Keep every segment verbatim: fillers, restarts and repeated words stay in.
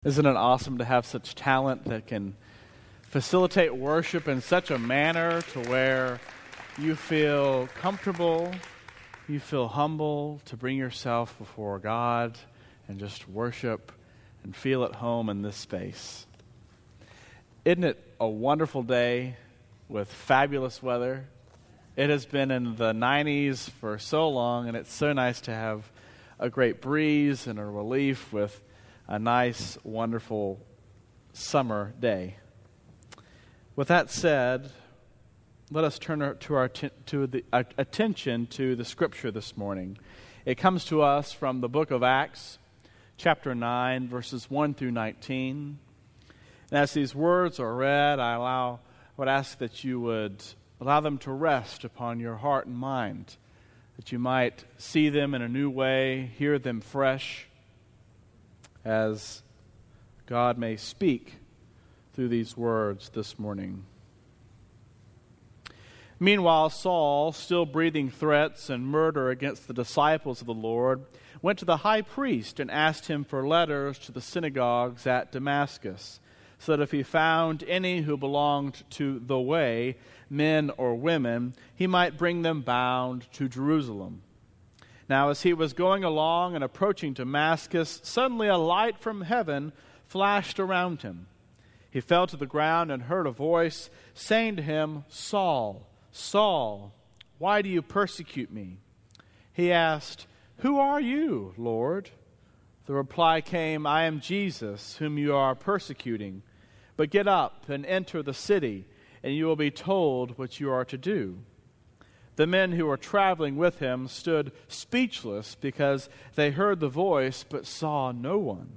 Isn't it awesome to have such talent that can facilitate worship in such a manner to where you feel comfortable, you feel humble to bring yourself before God and just worship and feel at home in this space? Isn't it a wonderful day with fabulous weather? It has been in the nineties for so long, and it's so nice to have a great breeze and a relief with a nice, wonderful summer day. With that said, let us turn our, to our to the our attention to the Scripture this morning. It comes to us from the book of Acts, chapter nine, verses one through nineteen. And as these words are read, I allow, would ask that you would allow them to rest upon your heart and mind, that you might see them in a new way, hear them fresh, as God may speak through these words this morning. Meanwhile, Saul, still breathing threats and murder against the disciples of the Lord, went to the high priest and asked him for letters to the synagogues at Damascus, so that if he found any who belonged to the way, men or women, he might bring them bound to Jerusalem. Now, as he was going along and approaching Damascus, suddenly a light from heaven flashed around him. He fell to the ground and heard a voice saying to him, "Saul, Saul, why do you persecute me?" He asked, "Who are you, Lord?" The reply came, "I am Jesus, whom you are persecuting. But get up and enter the city, and you will be told what you are to do." The men who were traveling with him stood speechless because they heard the voice but saw no one.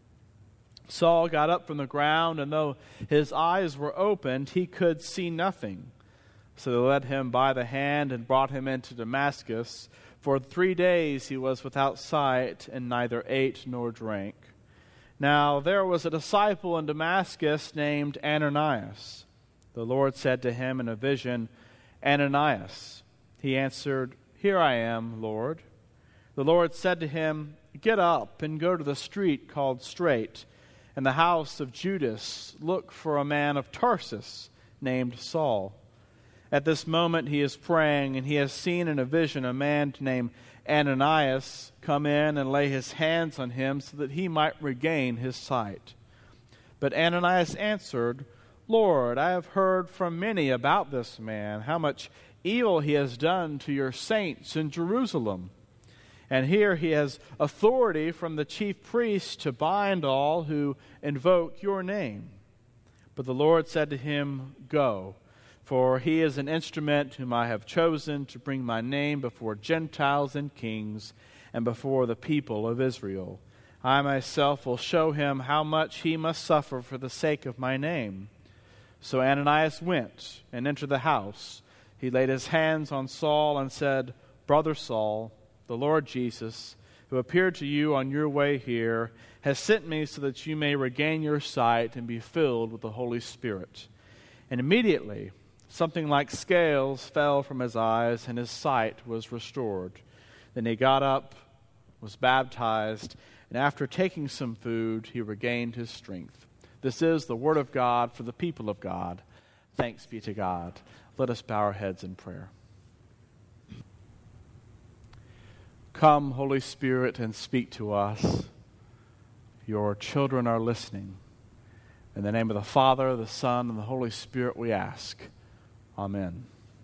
Saul got up from the ground, and though his eyes were opened, he could see nothing. So they led him by the hand and brought him into Damascus. For three days he was without sight and neither ate nor drank. Now there was a disciple in Damascus named Ananias. The Lord said to him in a vision, "Ananias." He answered, "Here I am, Lord." The Lord said to him, "Get up and go to the street called Straight, in the house of Judas. Look for a man of Tarsus named Saul. At this moment he is praying, and he has seen in a vision a man named Ananias come in and lay his hands on him so that he might regain his sight." But Ananias answered, "Lord, I have heard from many about this man, how much evil he has done to your saints in Jerusalem. And here he has authority from the chief priests to bind all who invoke your name." But the Lord said to him, "Go, for he is an instrument whom I have chosen to bring my name before Gentiles and kings and before the people of Israel. I myself will show him how much he must suffer for the sake of my name." So Ananias went and entered the house. He laid his hands on Saul and said, "Brother Saul, the Lord Jesus, who appeared to you on your way here, has sent me so that you may regain your sight and be filled with the Holy Spirit." And immediately something like scales fell from his eyes, and his sight was restored. Then he got up, was baptized, and after taking some food, he regained his strength. This is the word of God for the people of God. Thanks be to God. Let us bow our heads in prayer. Come, Holy Spirit, and speak to us. Your children are listening. In the name of the Father, the Son, and the Holy Spirit we ask. Amen.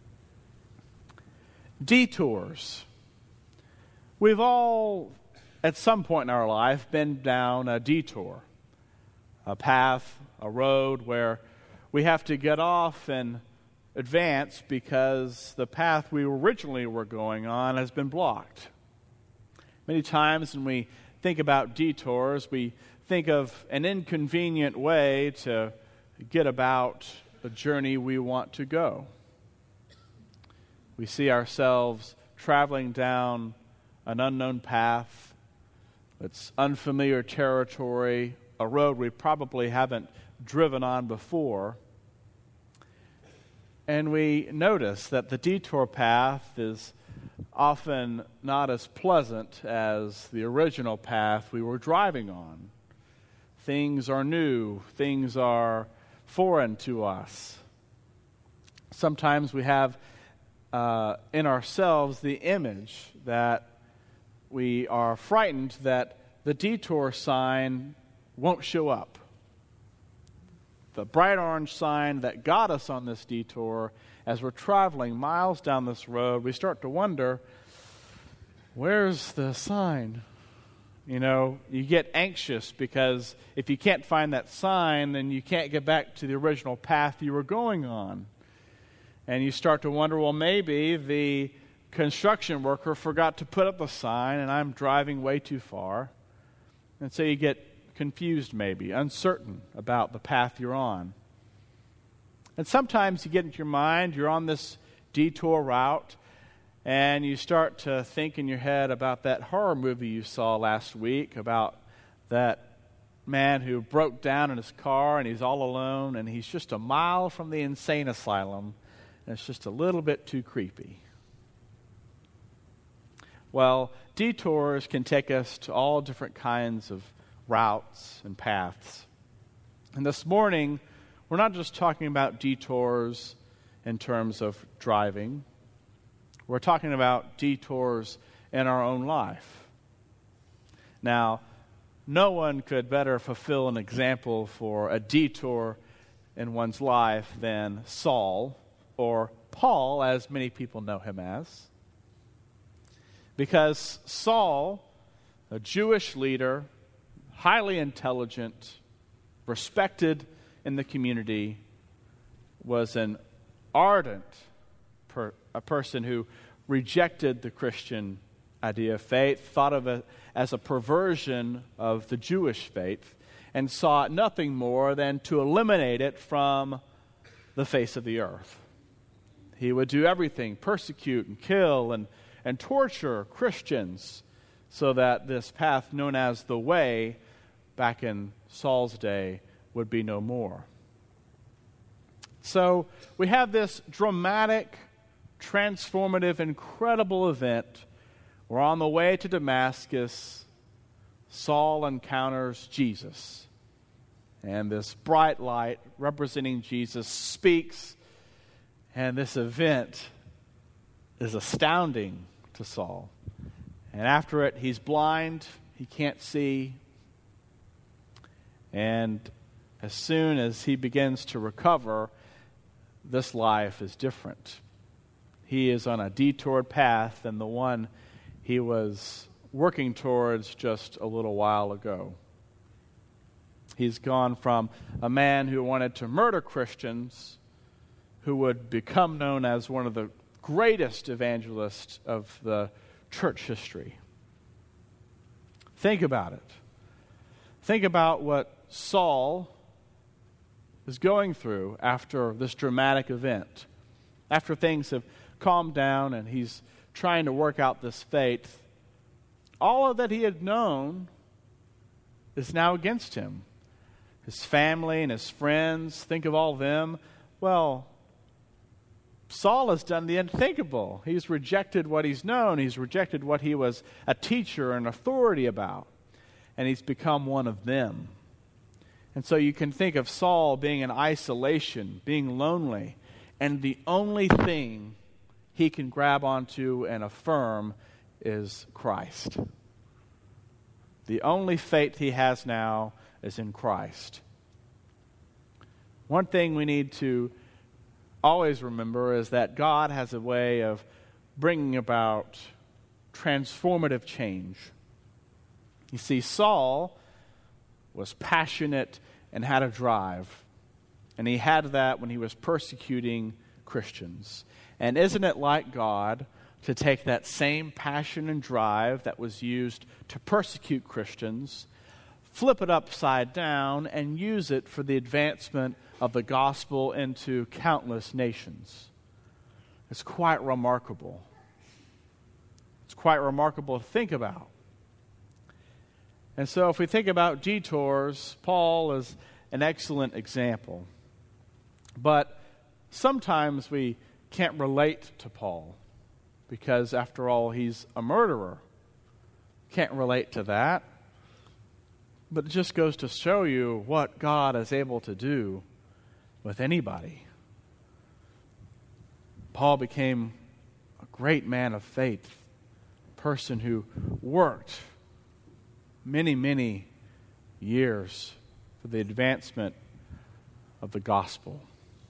Detours. We've all, at some point in our life, been down a detour. A path, a road where we have to get off and advance because the path we originally were going on has been blocked. Many times when we think about detours, we think of an inconvenient way to get about the journey we want to go. We see ourselves traveling down an unknown path. It's unfamiliar territory, a road we probably haven't driven on before. And we notice that the detour path is often not as pleasant as the original path we were driving on. Things are new. Things are foreign to us. Sometimes we have uh, in ourselves the image that we are frightened that the detour sign won't show up. The bright orange sign that got us on this detour, as we're traveling miles down this road, we start to wonder, where's the sign? You know, you get anxious because if you can't find that sign, then you can't get back to the original path you were going on. And you start to wonder, well, maybe the construction worker forgot to put up a sign and I'm driving way too far. And so you get confused maybe, uncertain about the path you're on. And sometimes you get into your mind, you're on this detour route, and you start to think in your head about that horror movie you saw last week about that man who broke down in his car and he's all alone and he's just a mile from the insane asylum and it's just a little bit too creepy. Well, detours can take us to all different kinds of routes and paths. And this morning, we're not just talking about detours in terms of driving. We're talking about detours in our own life. Now, no one could better fulfill an example for a detour in one's life than Saul, or Paul, as many people know him as. Because Saul, a Jewish leader, highly intelligent, respected in the community, was an ardent per, a person who rejected the Christian idea of faith, thought of it as a perversion of the Jewish faith, and sought nothing more than to eliminate it from the face of the earth. He would do everything, persecute and kill and, and torture Christians so that this path known as the way back in Saul's day would be no more. So we have this dramatic, transformative, incredible event. We're on the way to Damascus. Saul encounters Jesus. And this bright light representing Jesus speaks. And this event is astounding to Saul. And after it, he's blind. He can't see. And as soon as he begins to recover, this life is different. He is on a detoured path than the one he was working towards just a little while ago. He's gone from a man who wanted to murder Christians, who would become known as one of the greatest evangelists of the church history. Think about it. Think about what Saul is going through after this dramatic event. After things have calmed down and he's trying to work out this faith, all of that he had known is now against him. His family and his friends, think of all of them. Well, Saul has done the unthinkable. He's rejected what he's known. He's rejected what he was a teacher and authority about. And he's become one of them. And so you can think of Saul being in isolation, being lonely, and the only thing he can grab onto and affirm is Christ. The only faith he has now is in Christ. One thing we need to always remember is that God has a way of bringing about transformative change. You see, Saul was passionate and had a drive. And he had that when he was persecuting Christians. And isn't it like God to take that same passion and drive that was used to persecute Christians, flip it upside down, and use it for the advancement of the gospel into countless nations? It's quite remarkable. It's quite remarkable to think about. And so if we think about detours, Paul is an excellent example. But sometimes we can't relate to Paul because, after all, he's a murderer. Can't relate to that. But it just goes to show you what God is able to do with anybody. Paul became a great man of faith, a person who worked many, many years for the advancement of the gospel.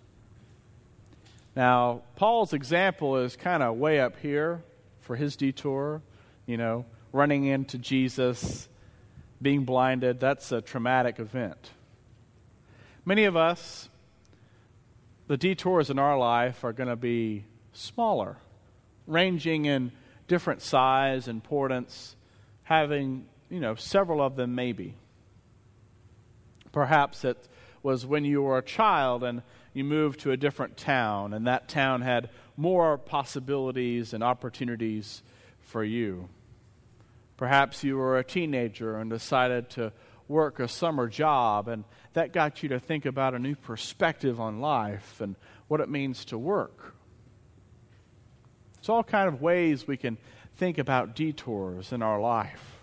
Now, Paul's example is kind of way up here for his detour, you know, running into Jesus, being blinded. That's a traumatic event. Many of us, the detours in our life are going to be smaller, ranging in different size, importance, having, you know, several of them maybe. Perhaps it was when you were a child and you moved to a different town, and that town had more possibilities and opportunities for you. Perhaps you were a teenager and decided to work a summer job, and that got you to think about a new perspective on life and what it means to work. It's all kind of ways we can think about detours in our life.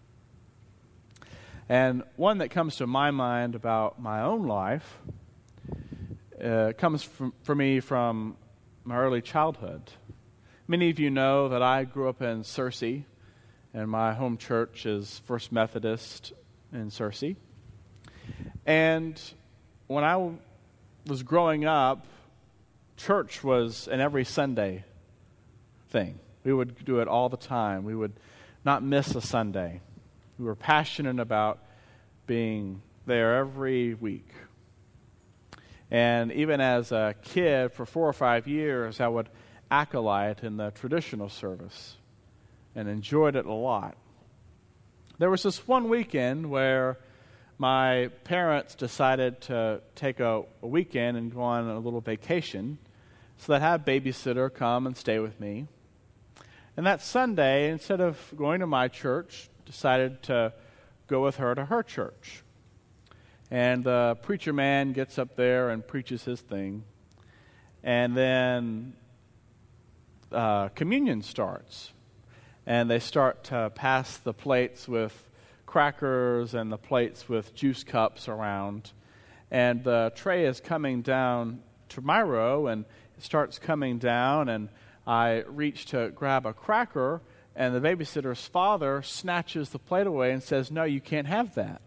And one that comes to my mind about my own life uh, comes from, for me from my early childhood. Many of you know that I grew up in Searcy, and my home church is First Methodist in Searcy. And when I w- was growing up, church was an every Sunday thing. We would do it all the time. We would not miss a Sunday. We were passionate about being there every week. And even as a kid, for four or five years, I would acolyte in the traditional service and enjoyed it a lot. There was this one weekend where my parents decided to take a, a weekend and go on a little vacation, so they had a babysitter come and stay with me. And that Sunday, instead of going to my church, decided to go with her to her church. And the preacher man gets up there and preaches his thing. And then uh, communion starts. And they start to pass the plates with crackers and the plates with juice cups around. And the tray is coming down to my row, and it starts coming down, and I reach to grab a cracker, and the babysitter's father snatches the plate away and says, "No, you can't have that."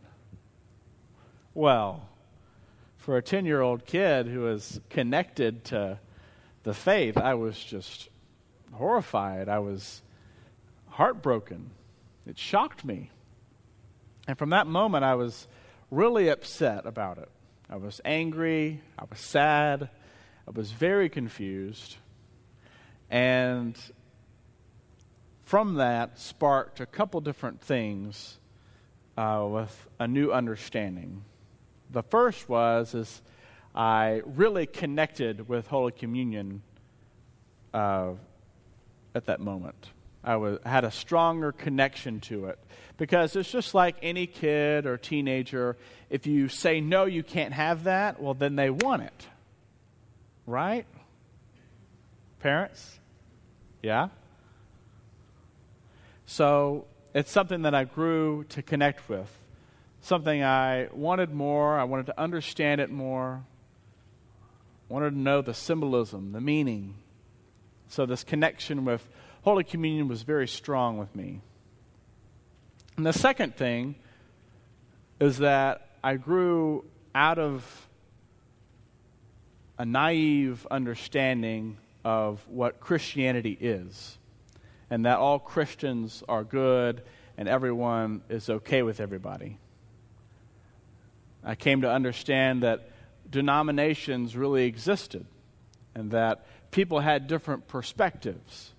Well, for a ten-year-old kid who is connected to the faith, I was just horrified. I was heartbroken. It shocked me. And from that moment, I was really upset about it. I was angry. I was sad. I was very confused. And from that sparked a couple different things uh, with a new understanding. The first was is I really connected with Holy Communion uh, at that moment. I was, had a stronger connection to it. Because it's just like any kid or teenager. If you say, no, you can't have that, well, then they want it. Right? Parents? Yeah? So it's something that I grew to connect with. Something I wanted more. I wanted to understand it more. I wanted to know the symbolism, the meaning. So this connection with Holy Communion was very strong with me. And the second thing is that I grew out of a naive understanding of what Christianity is, and that all Christians are good and everyone is okay with everybody. I came to understand that denominations really existed and that people had different perspectives.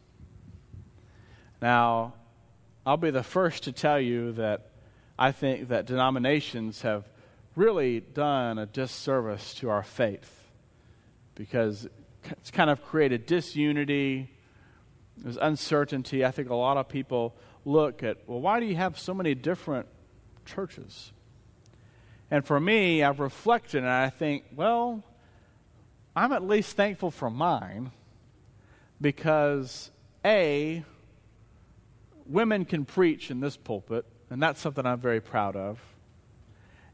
Now, I'll be the first to tell you that I think that denominations have really done a disservice to our faith because it's kind of created disunity. There's uncertainty. I think a lot of people look at, well, why do you have so many different churches? And for me, I've reflected and I think, well, I'm at least thankful for mine because, A, women can preach in this pulpit, and that's something I'm very proud of.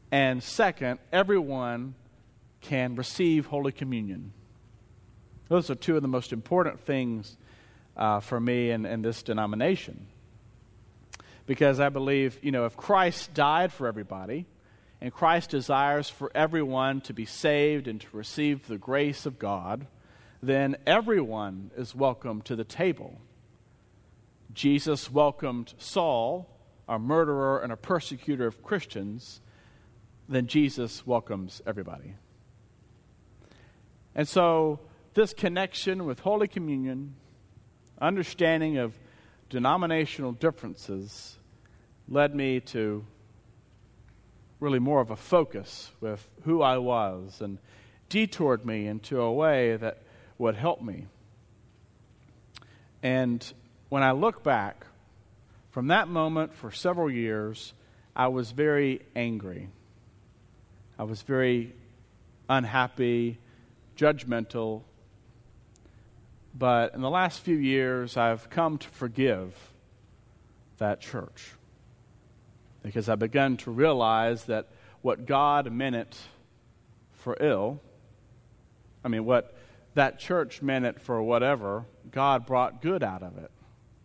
And second, everyone can receive Holy Communion. Those are two of the most important things uh, for me and, and this denomination. Because I believe, you know, if Christ died for everybody, and Christ desires for everyone to be saved and to receive the grace of God, then everyone is welcome to the table. Jesus welcomed Saul, a murderer and a persecutor of Christians, then Jesus welcomes everybody. And so this connection with Holy Communion, understanding of denominational differences, led me to really more of a focus with who I was and detoured me into a way that would help me. And when I look back, from that moment for several years, I was very angry. I was very unhappy, judgmental. But in the last few years, I've come to forgive that church. Because I begun to realize that what God meant it for ill, I mean, what that church meant it for whatever, God brought good out of it.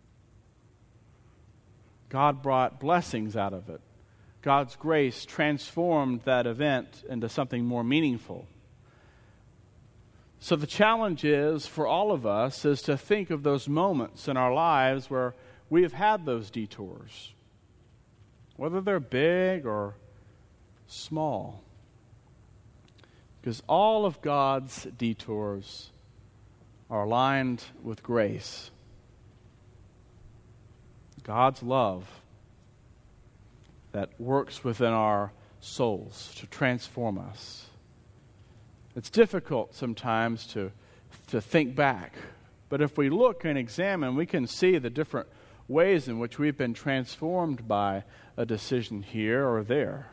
God brought blessings out of it. God's grace transformed that event into something more meaningful. So the challenge is, for all of us, is to think of those moments in our lives where we have had those detours, whether they're big or small. Because all of God's detours are aligned with grace. God's love that works within our souls to transform us. It's difficult sometimes to, to think back, but if we look and examine, we can see the different ways in which we've been transformed by a decision here or there.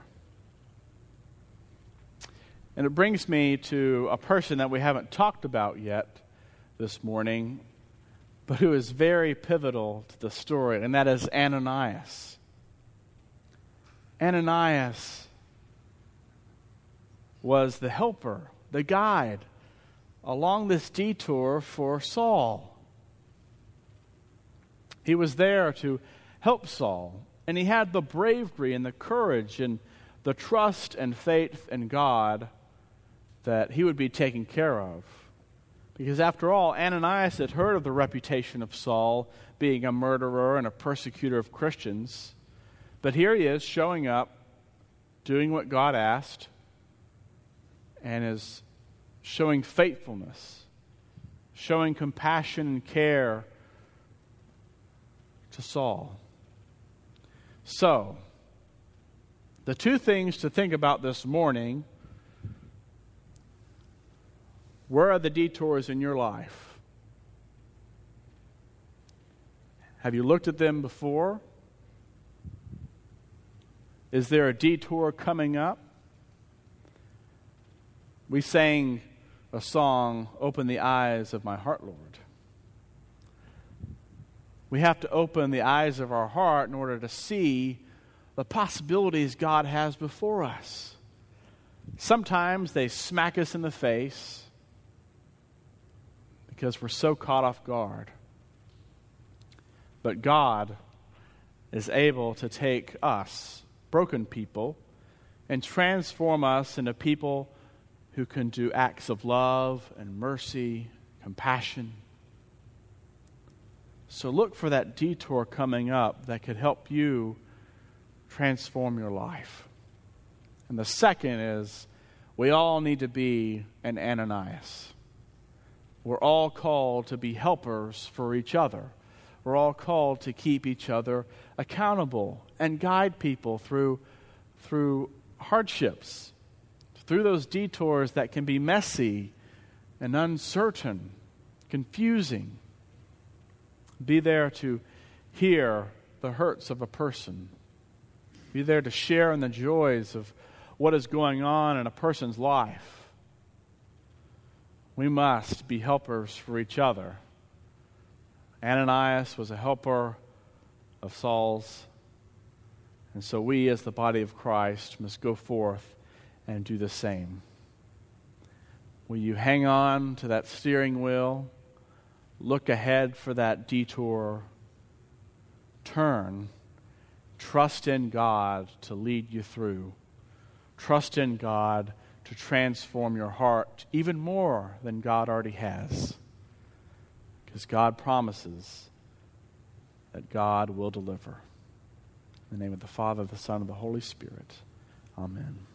And it brings me to a person that we haven't talked about yet this morning, but who is very pivotal to the story, and that is Ananias. Ananias was the helper, the guide, along this detour for Saul. He was there to help Saul, and he had the bravery and the courage and the trust and faith in God that he would be taken care of. Because after all, Ananias had heard of the reputation of Saul being a murderer and a persecutor of Christians. But here he is showing up, doing what God asked, and is showing faithfulness, showing compassion and care to Saul. So, the two things to think about this morning: where are the detours in your life? Have you looked at them before? Is there a detour coming up? We sang a song, "Open the Eyes of My Heart, Lord." We have to open the eyes of our heart in order to see the possibilities God has before us. Sometimes they smack us in the face because we're so caught off guard. But God is able to take us, broken people, and transform us into people who can do acts of love and mercy, compassion. So look for that detour coming up that could help you transform your life. And the second is, we all need to be an Ananias. We're all called to be helpers for each other. We're all called to keep each other accountable and guide people through, through hardships, through those detours that can be messy and uncertain, confusing. Be there to hear the hurts of a person. Be there to share in the joys of what is going on in a person's life. We must be helpers for each other. Ananias was a helper of Saul's, And so we, as the body of Christ, must go forth and do the same. Will you hang on to that steering wheel? Look ahead for that detour. Turn. Trust in God to lead you through. Trust in God to transform your heart even more than God already has. Because God promises that God will deliver. In the name of the Father, the Son, and the Holy Spirit. Amen.